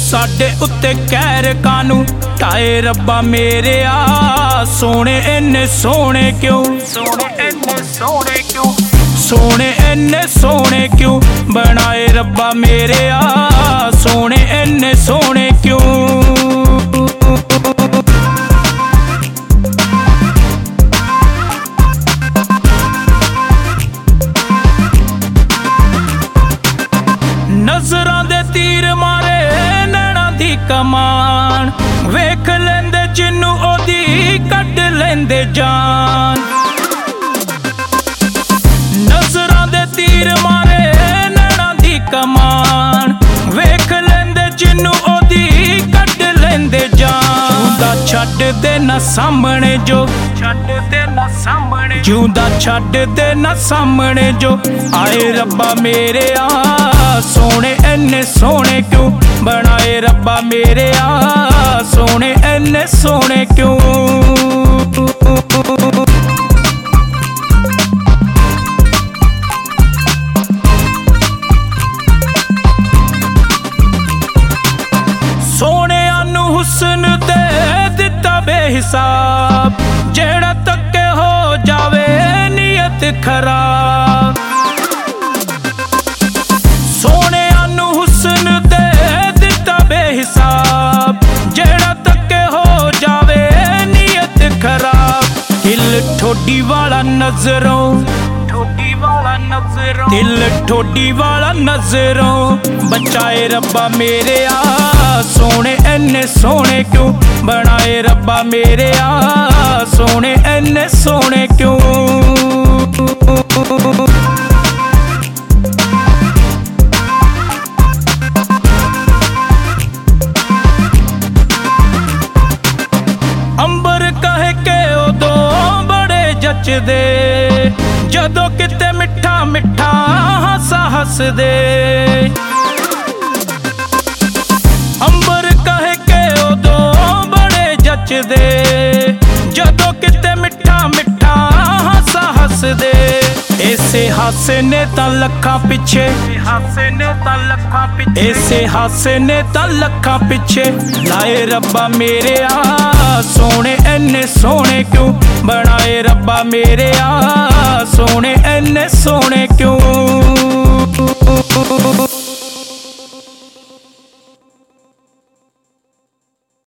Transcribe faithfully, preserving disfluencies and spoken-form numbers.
साडे उत्ते कहर कानू ढाए रब्बा मेरे आ सोने इन्ने सोने क्यों सोने इन्ने सोने क्यों सोने इन्ने सोने क्यों बनाए रब्बा मेरे आ सोने इन्ने सोने क्यों। नजरां दे तीर मारे नैणां दी कमान वेख लेंदे जिन्नू ओदी कढ लेंदे जान। नजरां दे तीर मारे नैणां दी कमान वेख लेंदे जिन्नू ओदी कढ लेंदे जान। जिउंदा छड्ड दे ना सामने जो छड्ड दे ना सामने जिउंदा छड्ड दे ना सामने जो आए रब्बा मेरे आ सोने इन्ने सोने क्यों बनाए रब्बा मेरे आ सोने इन्ने सोने क्यों। सोने आनू हुस्न दे दिता बेहिसाब जेड़ा तक्के हो जावे नीयत खराब। सोने आनू हुस्न दे दिता बेहिसाब जेड़ा तक्के हो जावे नीयत खराब। दिल ठोडी वाला नजरों ठोडी वाला नजरों दिल ठोडी वाला नजरों बचाए रब्बा मेरे आ सोने इन्ने सोने क्यों बनाए रब्बा मेरे आ सोने इन्ने सोने क्यों। अंबर कहे के उदो बड़े जचदे जदों किते मिठा मिठा हसा हस दे। अंबर कहे के उदो बड़े जचदे जदों किते मिठा मिठा हसा हस दे। ऐसे हासे ने तां लखां पिछे हासे ने तां लखां पिछे ऐसे हासे ने तां लखां पिछे लाए रब्बा मेरे आ सोने इन्ने सोने क्यों बनाए रब्बा मेरे आ सोने इन्ने सोने क्यों।